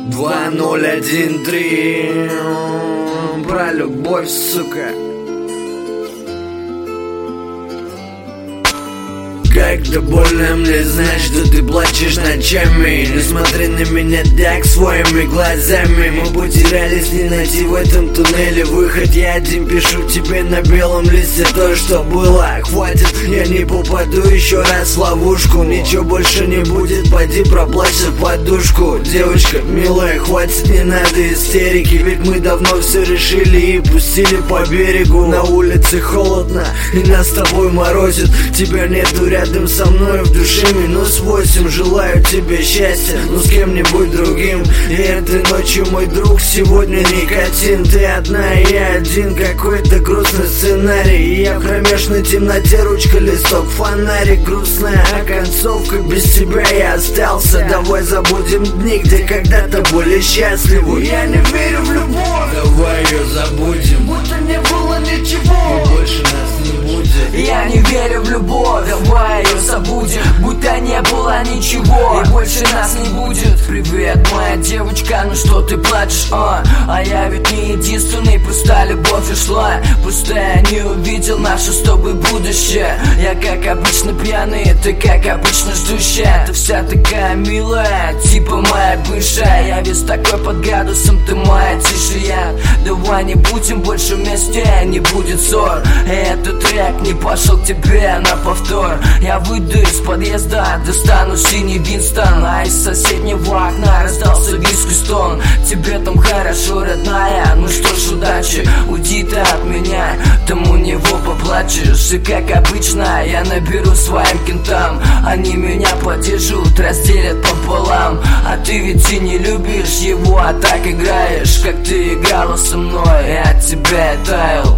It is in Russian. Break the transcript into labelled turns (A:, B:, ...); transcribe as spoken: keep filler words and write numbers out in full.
A: Два ноль один три. Про любовь, сука. Как-то больно мне знать, что ты плачешь ночами. Не смотри на меня так своими глазами. Мы потерялись, не найти в этом туннеле выход. Я один пишу тебе на белом листе то, что было. Хватит, я не попаду еще раз в ловушку. Ничего больше не будет, пойди проплачь в подушку. Девочка, милая, хватит, не надо истерики. Ведь мы давно все решили и пустили по берегу. На улице холодно и нас с тобой морозит. Тебя нету рядом Рядом со мной в душе минус восемь. Желаю тебе счастья, но с кем-нибудь другим. И этой ночью, мой друг, сегодня никотин. Ты одна, и я один, какой-то грустный сценарий. И я в кромешной темноте, ручка, листок, фонарик. Грустная оконцовка, без тебя я остался. Давай забудем дни, где когда-то были счастливы. Я не верю в любовь, давай ее забудем, будто не было ничего, и больше нас не будет.
B: Я не верю в любовь, давай ее забудем, будто не было ничего, и больше нас не будет. Привет, моя девочка, ну что ты плачешь, а? А я ведь не единственный, просто любовь ушла. Просто я не увидел наше с тобой будущее. Я как обычно пьяный, ты как обычно ждущая. Ты вся такая милая, типа моя бывшая. Я весь такой под градусом, ты моя тишая. Давай не будем больше вместе, не будет ссор. И этот трек не пошел к тебе на повтор. Я выйду из подъезда, достану синий Винстон, а из соседнего окна раздался виск и стон. Тебе там хорошо, родная, ну что ж, удачи. Уйди ты от меня, тому него поплачешь. И как обычно я наберу своим кентам. Они меня поддержут, разделят пополам. А ты ведь и не любишь его, а так играешь, как ты играла со мной. Я от тебя таял.